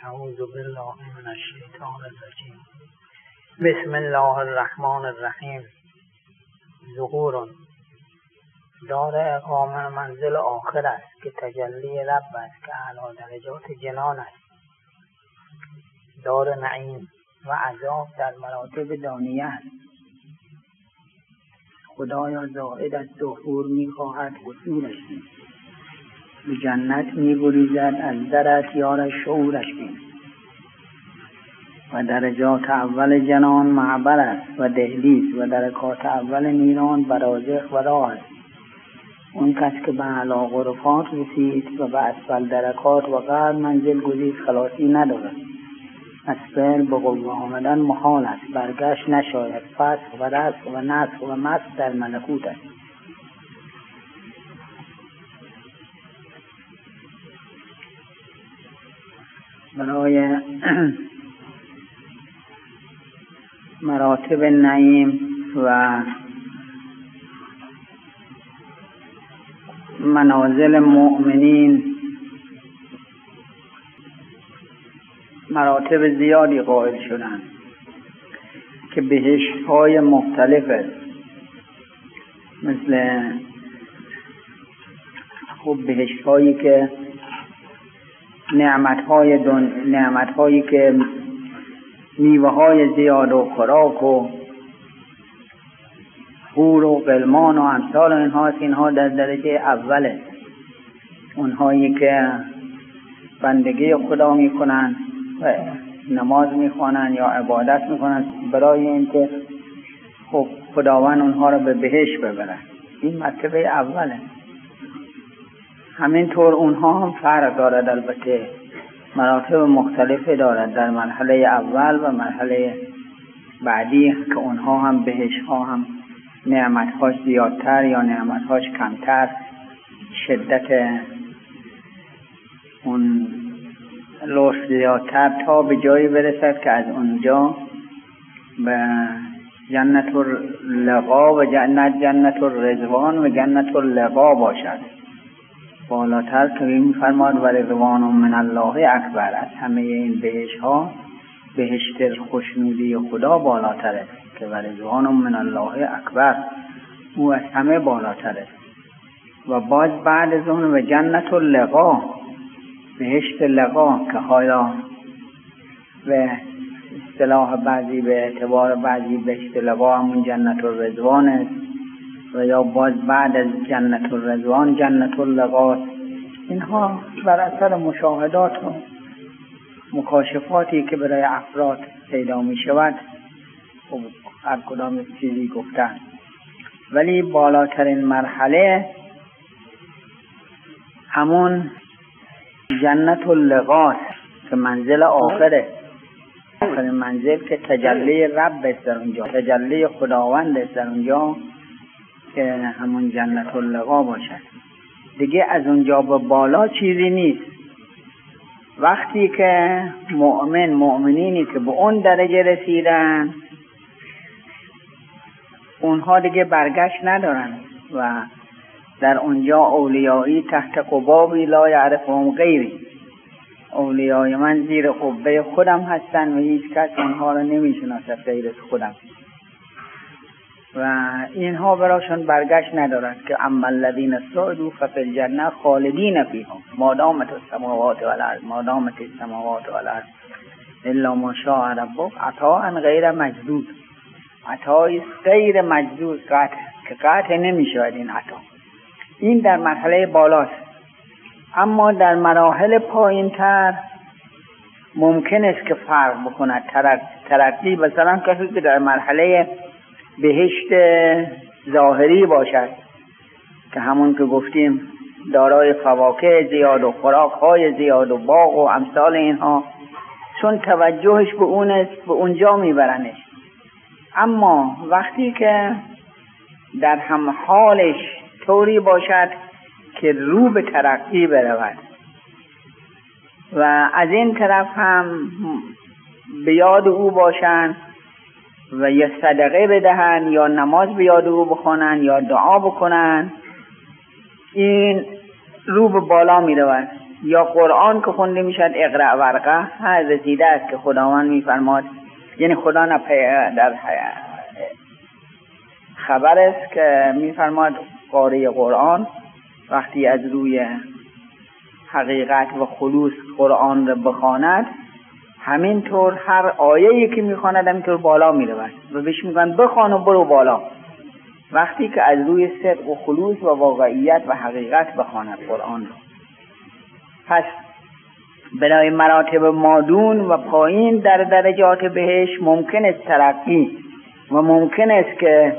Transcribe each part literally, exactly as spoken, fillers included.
اعوذ بالله من الشیطان الرجیم. بسم الله الرحمن الرحیم. ظهور دار اقامه منزل آخر است که تجلی رب است که اعلی درجات جنان است. دار نعیم و عذاب در مراتب دانیه است. خدایا زائد از ظهور می‌خواهد حضورش بین، به جنت می‌گریزد از درت یارش شعورش بین. و درجات اول جنان معبر است و دهلیز و درکات اول نیران برازخ و راه است. اون کس که به اعلی غرفات رسید و به اسفل درکات و غر منزل گزید خلاصی ندارد. از فعل به قوه آمدن محال است، برگشت نشاید. فسخ و رسخ و نسخ و مسخ در ملکوت است. برای مراتب نعیم و منازل مؤمنین مراتب زیادی قائل شدند که بهشت های مختلف است. مثل خوب بهشت هایی که نعمت های دن... نعمت هایی که میوه های زیاد و خوراک و حور و غلمان و امثال اینها است. اینها در درجه اوله. اونهایی که بندگی خدا میکنن و نماز میخوانن یا عبادت میکنن برای اینکه خب خداوند اونها رو به بهشت ببره. این مرتبه اوله. همینطور اونها هم فرق دارد، البته مراتب مختلفی دارد در مرحله اول و مرحله بعدی که اونها هم بهشت ها هم نعمتهاش زیادتر یا نعمتهاش کمتر، شدت اون لطف زیادتر تا به جایی برسد که از اونجا به جنت اللقا و جنت جنت الرضوان و جنت اللقا باشد. بالاتر که می‌فرماد و رضوان من الله اکبر. از همه این بهشت ها بهشت خوشنودی خدا بالاتر است که و رضوان من الله اکبر، او از همه بالاتر است. و باز بعد از اون و جنت اللقا، بهشت لقا که حالا به اصطلاح بعضی به اعتبار بعضی بهشت لقا همون جنت الرضوان است و یا باز بعد از جنت الرضوان جنت اللقا. اینها بر اثر مشاهدات و مکاشفاتی که برای افراد پیدا می شود خب هر کدام چیزی گفتن. ولی بالاترین مرحله همون جنت اللقا که منزل آخره، آخرین منزل که تجلی رب است در اونجا، تجلی خداوند است در اونجا که همون جنت اللقا باشد. دیگه از اونجا به بالا چیزی نیست. وقتی که مؤمن مؤمنینی که به اون درجه رسیدن اونها دیگه برگشت ندارن و در اونجا اولیایی تحت قبابی لا یعرفهم غیری. اولیای من زیر قبه خودم هستن و هیچ کس اونها رو نمیشناسد غیر از خودم و اینها براشون برگشت ندارد که اما الذین سعدوا ففی الجنه خالدین فیها ما دامت السماوات والارض ما دامت السماوات والارض الا ما شاء ربک عطاء غیر مجدود. عطای غیر مجدود، قطع که قطع نمیشود این عطا. این در مرحله بالاست. اما در مراحل پایین تر ممکن است که فرق بکند. ترقی مثلا کسی که در مرحله بهشت ظاهری باشد که همون که گفتیم دارای فواکه زیاد و خوراک‌های زیاد و باغ و امثال اینها، چون توجهش به اون است به اونجا میبرنش. اما وقتی که در هم حالش طوری باشد که رو به ترقی برود و از این طرف هم به یاد او باشند و یا صدقه بدهن یا نماز به یاد او بخوانن یا دعا بکنن، این رو به بالا می رود. یا قرآن که خونده میشد اقرأ ورقه ها رسیده است که خداوند میفرماد، یعنی خدا در خبر است که میفرماد قاری قرآن وقتی از روی حقیقت و خلوص قرآن را بخواند، همینطور هر آیه‌ای که میخواند همینطور بالا میرود و بهش میگن بخوان و برو بالا، وقتی که از روی صدق و خلوص و واقعیت و حقیقت بخواند قرآن را. پس برای مراتب مادون و پایین در درجات بهش ممکن است ترقی و ممکن است که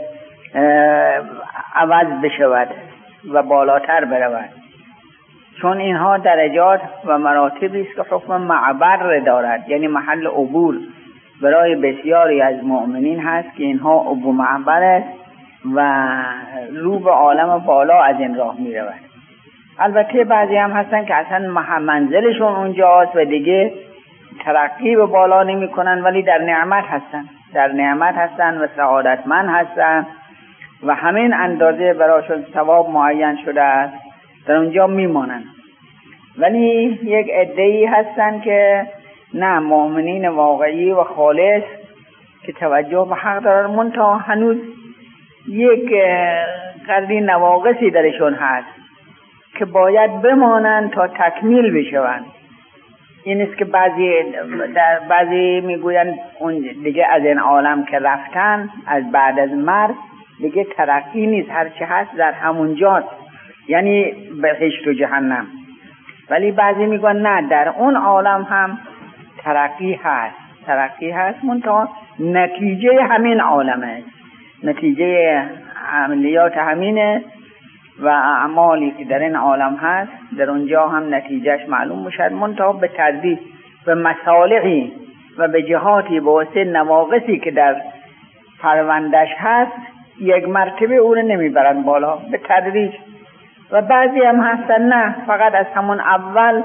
عوض بشود و بالاتر برود، چون اینها درجات و مراتبی است که حکم معبر دارد، یعنی محل عبور برای بسیاری از مؤمنین هست که اینها عبور معبر است و رو به عالم بالا از این راه می رود. البته بعضی هم هستن که اصلا منزلشون اونجاست و دیگه ترقی به بالا نمی کنن، ولی در نعمت هستن در نعمت هستن و سعادتمند هستن و همین اندازه براشون ثواب معین شده است، در اونجا میمانند. ولی یک عده‌ای هستن که نه، مؤمنین واقعی و خالص که توجه به حق دارن، منتها هنوز یک قدری نواقصی درشون هست که باید بمانند تا تکمیل بشوند. این است که بعضی در بعضی میگویند اون دیگه از این عالم که رفتن، از بعد از مرگ دیگه ترقی نیست، هر چه هست در همونجاست، یعنی بهشت و جهنم. ولی بعضی میگن نه، در اون عالم هم ترقی هست ترقی هست منتها نتیجه همین عالمه، نتیجه عملیات همینه و اعمالی که در این عالم هست در اونجا هم نتیجهش معلوم بشد، منتها به تدریج به مصالحی و به جهاتی به واسه نواقصی که در پروندش هست یک مرتبه او رو نمیبرن بالا، به تدریج. و بعضی هم هستن نه، فقط از همون اول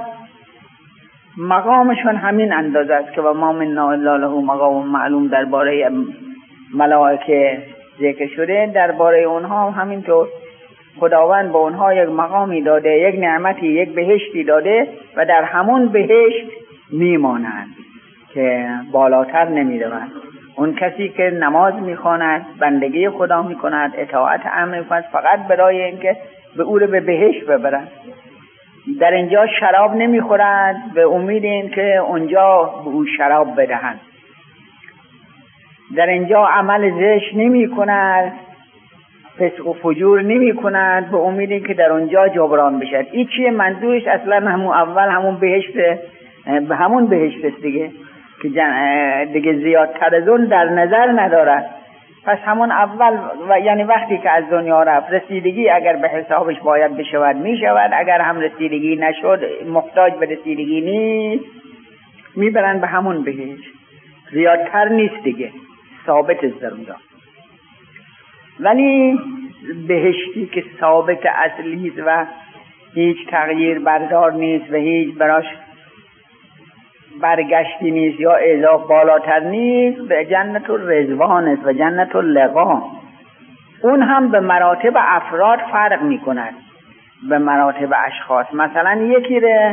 مقامشون همین اندازه است که و ما من الا له مقام معلوم درباره ملائکه ذکر شده، درباره اونها هم همینطور خداوند به اونها یک مقامی داده، یک نعمتی، یک بهشتی داده و در همون بهشت میمانند که بالاتر نمیروند. اون کسی که نماز میخواند، بندگی خدا میکند، اطاعت امر میکند، فقط برای اینکه به او رو به بهشت ببرند. در اینجا شراب نمیخورند به امید اینکه اونجا به او شراب بدهند. در اینجا عمل زشت نمی کند، فسق و فجور نمی کند به امید اینکه در اونجا جبران بشد. این چیه؟ منظورش اصلا همون اول همون بهشت، به همون بهشت است دیگه که دیگه زیادتر از اون در نظر ندارد. پس همون اول و یعنی وقتی که از دنیا رفت، رسیدگی اگر به حسابش باید بشود میشود، اگر هم رسیدگی نشد، محتاج به رسیدگی نیست، میبرن به همون بهشت، زیادتر نیست دیگه، ثابت است در اونجا. ولی بهشتی که ثابت اصلی است و هیچ تغییر بردار نیست و هیچ براش برگشتی نیست یا اضافه بالاتر نیست، به جنت الرضوان است و جنت اللقا. اون هم به مراتب افراد فرق می کند، به مراتب اشخاص. مثلا یکی رو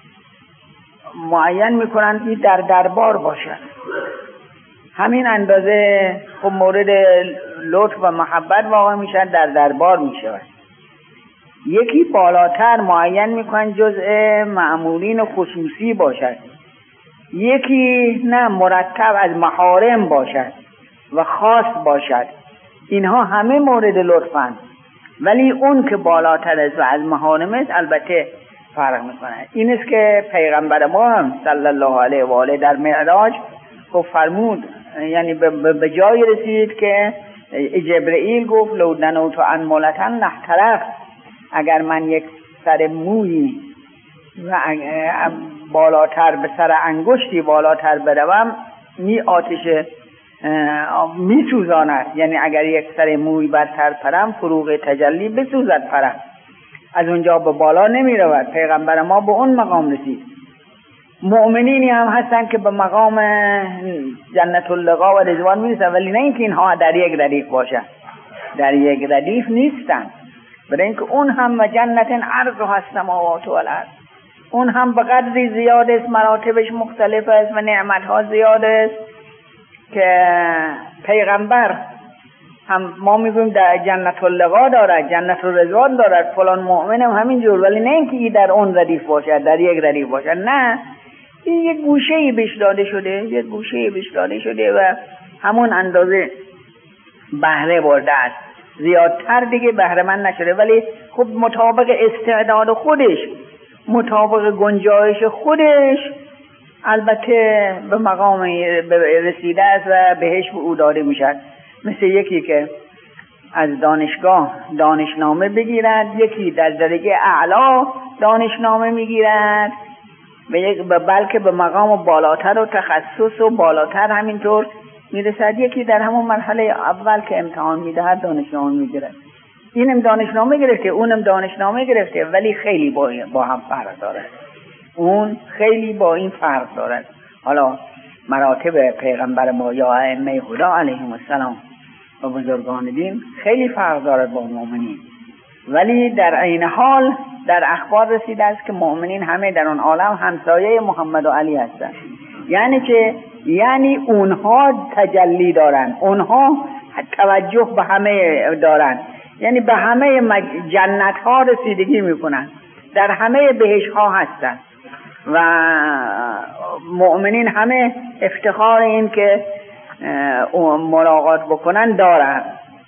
معین می کنند که در دربار باشد، همین اندازه خب مورد لطف و محبت واقع می شود، در دربار می شود. یکی بالاتر معین می کنند جزء مأمورین خصوصی باشد، یکی نه، مرتب از محارم باشد و خاص باشد. اینها همه مورد لطفند، ولی اون که بالاتر است و از محارم است البته فرق میکنه. این است که پیغمبر ما هم صلی الله علیه و آله در معراج خب فرمود، یعنی به جای رسید که جبرئیل گفت لو دنوت عن مولتن لاحترقت، اگر من یک سر مویی و بالاتر به سر انگشتی بالاتر بروم می آتش می سوزاند، یعنی اگر یک سر موی برتر پرم فروغ تجلی بسوزد پرم، از اونجا به بالا نمی رود. پیغمبر ما به اون مقام رسید. مؤمنینی هم هستن که به مقام جنت اللقا و رضوان می رسند، ولی نه اینکه اینها در یک ردیف باشن، در یک ردیف نیستن، برای اینکه اون هم و جنت عرضها السماوات والارض، اون هم به قدری زیاد است، مراتبش مختلف است و نعمتها زیاد است که پیغمبر هم ما میگویم در جنت اللقا دارد، جنت الرضوان دارد، فلان مؤمن هم همینجور، ولی نه اینکه این در اون ردیف باشد، در یک ردیف باشد، نه، این یک گوشه‌ای بهش داده شده، یک گوشه‌ای بهش داده شده و همون اندازه بهره برده است، زیادتر دیگه بهره من نشده، ولی خب مطابق استعداد خودش، مطابق گنجایش خودش البته به مقام رسیده است و بهش به او داده میشد. مثل یکی که از دانشگاه دانشنامه بگیرد، یکی در درجه اعلا دانشنامه میگیرد و یک بلکه به مقام بالاتر و تخصص و بالاتر همینطور میرسد، یکی در همون مرحله اول که امتحان میدهد دانشنامه میگیرد. اینم دانشنامه گرفته، اونم دانشنامه گرفته، ولی خیلی با, با هم فرق دارد، اون خیلی با این فرق دارد. حالا مراتب پیغمبر ما یا ائمه هدی علیهم السلام و بزرگان دین خیلی فرق دارد با مؤمنین، ولی در عین حال در اخبار رسیده است که مؤمنین همه در اون عالم همسایه محمد و علی هستند. یعنی که یعنی اونها تجلی دارند، اونها توجه به همه دارند، یعنی به همه جنت ها رسیدگی میکنند، در همه بهشت ها هستند و مؤمنین همه افتخار این که ملاقات بکنن دارند.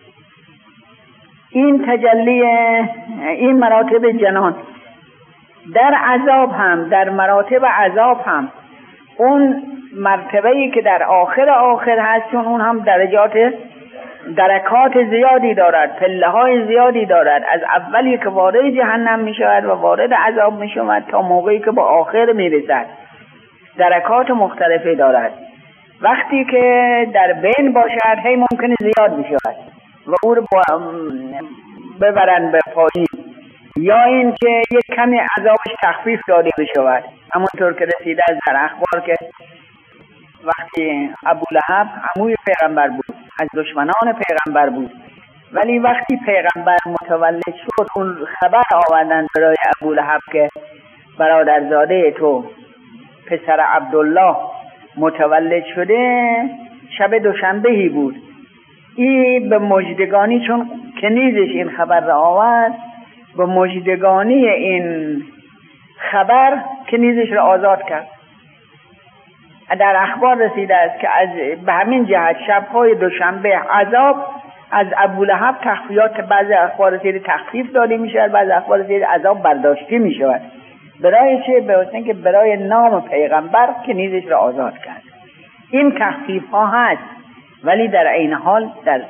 این تجلی، این مراتب جنان در عذاب هم، در مراتب عذاب هم اون مرتبه‌ای که در آخر آخر هست، چون اون هم درجات درکات زیادی دارد، پله های زیادی دارد، از اولی که وارد جهنم می شود و وارد عذاب می شود تا موقعی که با آخر می رسد درکات مختلفی دارد. وقتی که در بین باشد هی ممکنه زیاد می شود و او رو ببرن به پایین، یا این که یک کمی عذابش تخفیف داده بشود، همونطور که رسیده از در اخبار که وقتی ابو لهب عموی پیغمبر بود، از دشمنان پیغمبر بود، ولی وقتی پیغمبر متولد شد اون خبر آوردن برای ابو لهب که برادرزاده تو پسر عبدالله متولد شده، شب دوشنبهی بود. این به مژدگانی، چون کنیزش این خبر را آورد، به مژدگانی این خبر کنیزش را آزاد کرد. در اخبار رسیده است که از به همین جهت شب‌های دوشنبه عذاب از ابولهب تخفیات، بعضی اخبار رسیده تخفیف داده می‌شود، بعضی اخبار رسیده عذاب برداشته می‌شود. برای چه؟ برای که برای نام پیغمبر کنیزش را آزاد کرد. این تخفیف ها هست، ولی در عین حال در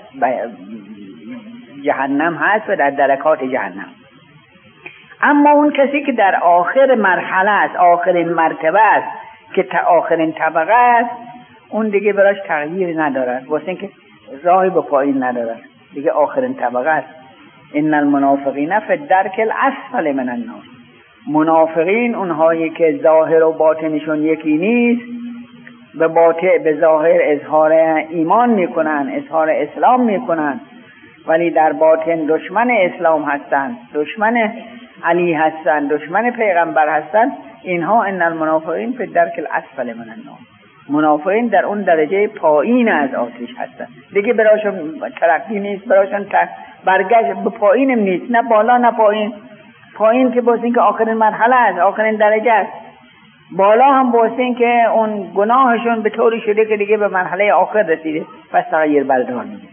جهنم هست و در درکات جهنم. اما اون کسی که در آخر مرحله است، آخرین مرتبه است، که تا آخرین طبقه است، اون دیگه براش تغییر ندارد، واسه اینکه راهی به پایین ندارد، دیگه آخرین طبقه است. ان المنافقین فی الدرک الاسفل من النار. منافقین اونهایی که ظاهر و باطنشون یکی نیست، به باطن به ظاهر اظهار ایمان میکنن، اظهار اسلام میکنن، ولی در باطن دشمن اسلام هستند، دشمن علی هستند، دشمن پیغمبر هستند. اینها ان المنافقین فی الدرک الاسفل من النار. منافقین در اون درجه پایین از آتش هستند، دیگه براشون ترقی نیست، براشون برگشت به پایینم نیست، نه بالا نه پایین. پایین که واسه اینکه آخرین مرحله است، آخرین درجه است. بالا هم واسه اینکه اون گناهشون به طوری شده که دیگه به مرحله آخر رسیده، پس تغییر بردار میده.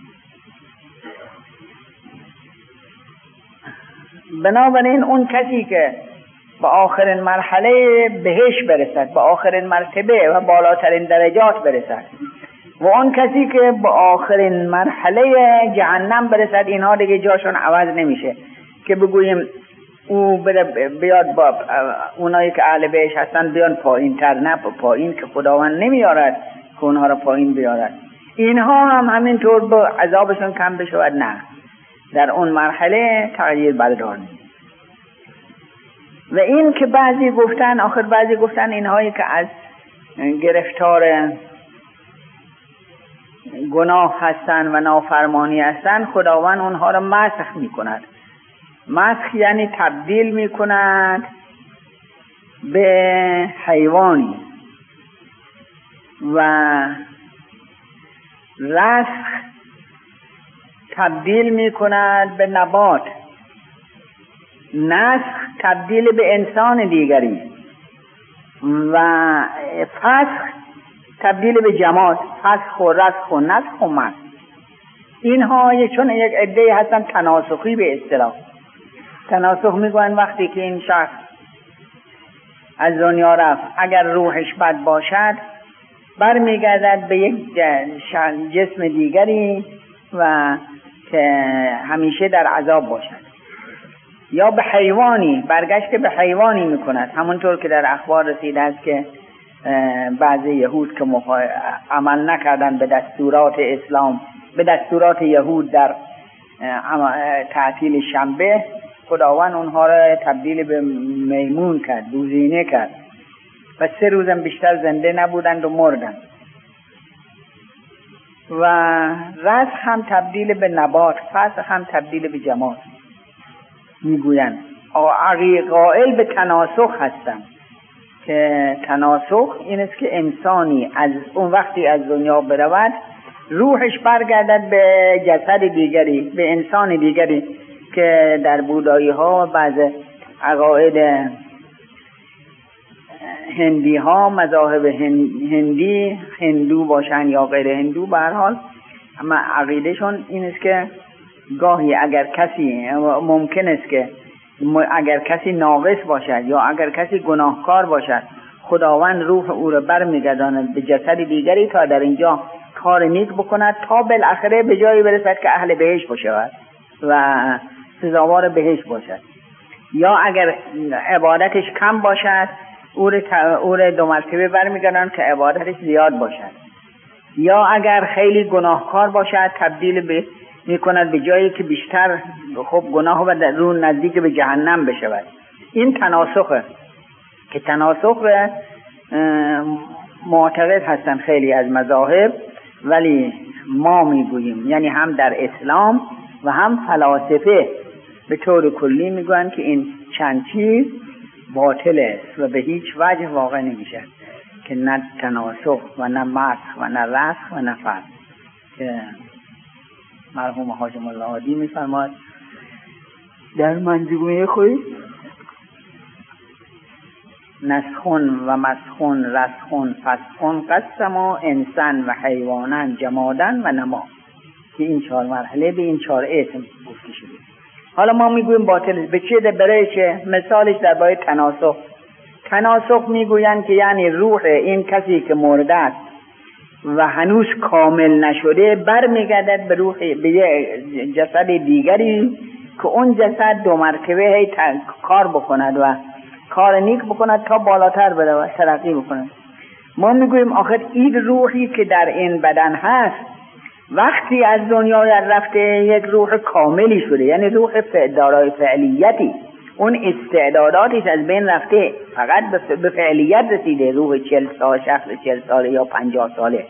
بنابراین اون کسی که به آخرین مرحله بهش برسد، به آخرین مرتبه و بالاترین درجات برسد، و اون کسی که به آخرین مرحله جهنم برسد، اینها دیگه جاشون عوض نمیشه که بگوییم او بیاد با اونایی که اهل بهش هستن بیان پایین تر، نه پایین که خداوند نمیارد که اونها را پایین بیارد. اینها هم همینطور با عذابشون کم بشود، نه، در اون مرحله تغییر بردار نیست. و این که بعضی گفتن، آخر بعضی گفتن اینهایی که از گرفتار گناه هستن و نافرمانی هستن، خداوند اونها را مسخ میکند. مسخ یعنی تبدیل میکند به حیوانی و رسخ تبدیل می کند به نبات، نسخ تبدیل به انسان دیگری و فسخ تبدیل به جماد، فسخ و رسخ و نسخ و مسخ. اینها چون یک عده هستن تناسخی به اصطلاح. تناسخ میگوین وقتی که این شخص از دنیا رفت اگر روحش بد باشد برمیگردد به یک جسم دیگری و که همیشه در عذاب باشد، یا به حیوانی برگشت به حیوانی میکند، همونطور که در اخبار رسیده است که بعضی یهود که مخا... عمل نکردن به دستورات اسلام، به دستورات یهود در تعطیل شنبه، خداوند اونها را تبدیل به میمون کرد، بوزینه کرد و سه روزم بیشتر زنده نبودند و مردند. و رسخ هم تبدیل به نبات، فسخ هم تبدیل به جماد. میگویند قائل به تناسخ هستند که تناسخ این است که انسانی از اون وقتی از دنیا برود روحش برگردد به جسد دیگری، به انسان دیگری، که در بودایی ها بعض عقاید هندی ها، مذاهب هندی، هندو باشن یا غیر هندو، به هر حال اما عقیدهشون این است که گاهی اگر کسی ممکن است که اگر کسی ناقص باشد یا اگر کسی گناهکار باشد، خداوند روح او را برمیگرداند به جسد دیگری تا در اینجا کار نیک بکند تا بالاخره به جایی برسد که اهل بهشت باشد و سزاوار بهشت باشد. یا اگر عبادتش کم باشد او را دو مرتبه برمیگرداند که عبادتش زیاد باشد. یا اگر خیلی گناهکار باشد تبدیل به میکند به جایی که بیشتر خب گناه و در رو نزدیک به جهنم بشود. این تناسخه که تناسخ را معتقد هستن خیلی از مذاهب، ولی ما میگوییم یعنی هم در اسلام و هم فلاسفه به طور کلی میگویند که این چند چیز باطل است و به هیچ وجه واقع نمیشه، که نه تناسخ و نه مسخ و نه رسخ و نه فسخ. که مرحوم حاجم الله عادی میفرماد در منظومه خود: نسخون و مسخون رسخون فسخون قسم و انسان و حیوانان جمادن و نما، که این چهار مرحله به این چهار اسم گفته شده. حالا ما میگویم باطل به چه؟ برای چه؟ مثالش در باره تناسخ. تناسخ میگویند که یعنی روح این کسی که مرده است و هنوز کامل نشده برمیگردد به روح به یه جسد دیگری که اون جسد دو مرتبه هی کار بکند و کار نیک بکند تا بالاتر بره و ترقی بکند. ما میگوییم آخر این روحی که در این بدن هست وقتی از دنیا رفته یک روح کاملی شده، یعنی روح دارای فعلیتی، اون استعداداتش از بین رفته، فقط به فعلیت رسیده. روح چل سال، شخص چل ساله یا پنجاه ساله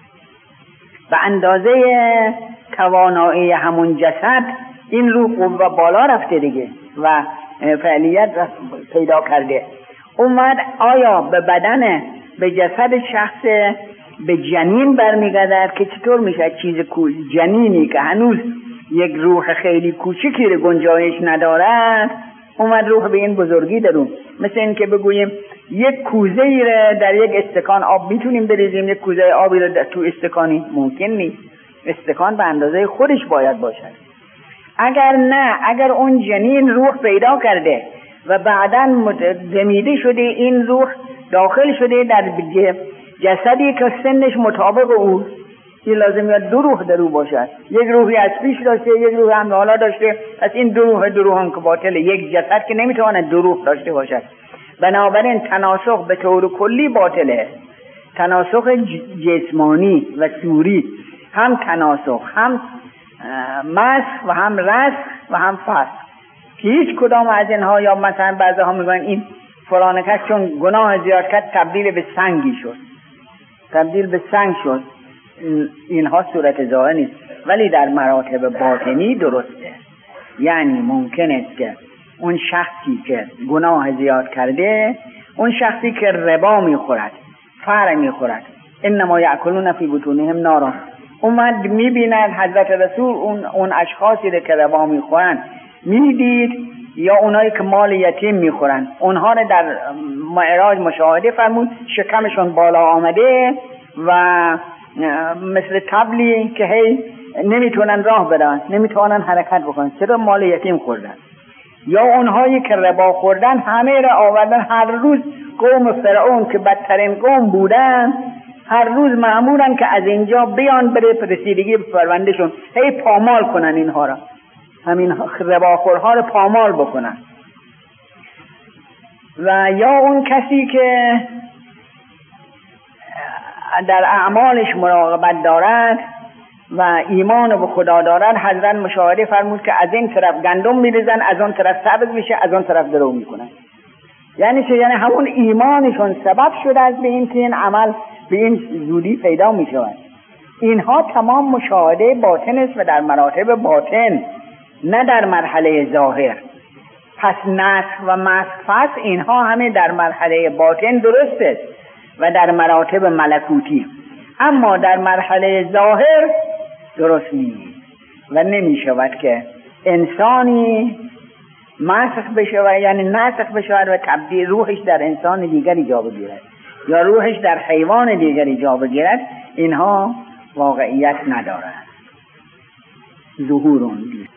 به اندازه توانایی همون جسد این روح قوه بالا رفته دیگه و فعلیت پیدا کرده. اومد آیا به بدن، به جسد شخص، به جنین برمیگردد که چطور میشه چیز جنینی که هنوز یک روح خیلی کوچکی رو گنجایش ندارد اومد روح به این بزرگی درون. مثل این که بگوییم یک کوزه ای رو در یک استکان آب میتونیم بریزیم، یک کوزه آبی رو تو استکانی ممکن نیست. استکان به اندازه خودش باید باشد. اگر نه، اگر اون جنین روح پیدا کرده و بعداً دمیده شده، این روح داخل شده در جسدی که سنش مطابق او، این لازم یاد دو روح در او باشد. یک روحی از پیش داشته، یک روح هم حالا داشته. پس این دو روح دو روح هم که باطله. یک جسد که نمیتواند دو روح داشته باشد. بنابراین تناسخ به طور کلی باطله. تناسخ جسمانی و سوری، هم تناسخ، هم مسخ و هم رسخ و هم فسخ، که هیچ کدام از اینها، یا مثلا بعضی ها میگن این فلان کس چون گناه زیاد کرد تبدیل به سنگی شد، تبدیل به سنگ شد. اینها صورت ظاهر نیست، ولی در مراتب باطنی درسته. یعنی ممکن است که اون شخصی که گناه زیاد کرده اون شخصی که ربا میخورد، فر میخورد، انما یأکلون فی بطونهم نارا، اومد میبیند حضرت رسول اون, اون اشخاصی که ربا میخورن میدید، یا اونایی که مال یتیم میخورن اونها رو در معراج مشاهده فرمود، شکمشون بالا آمده و مثل طبلی که هی نمیتونن راه برن، نمیتونن حرکت بکنن، چرا مال یتیم خوردن. یا اونهایی که ربا خوردن همه را آوردن، هر روز قوم فرعون که بدترین قوم بودن هر روز مأمورن که از اینجا بیان بره رسیدگی به پروندهشون، هی پامال کنن اینها را، همین رباخورها رو پامال بکنن. و یا اون کسی که در اعمالش مراقبت دارد و ایمان به خدا دارد، حضرت مشاهده فرمود که از این طرف گندم میریزن، از اون طرف سبز میشه، از اون طرف درو میکنن. یعنی چه؟ یعنی همون ایمانشون سبب شده است به این که این عمل به این زودی پیدا میشود. اینها تمام مشاهده باطن است و در مراتب باطن، نه در مرحله ظاهر. پس نسخ و مسخ فسخ اینها همه در مرحله باطن درست است و در مراتب ملکوتی، اما در مرحله ظاهر درست نیست و نمی شود که انسانی مسخ بشود، یعنی نسخ بشود و تبدیل روحش در انسان دیگری جا بگیرد یا روحش در حیوان دیگری جا بگیرد. اینها واقعیت ندارد. ظهورون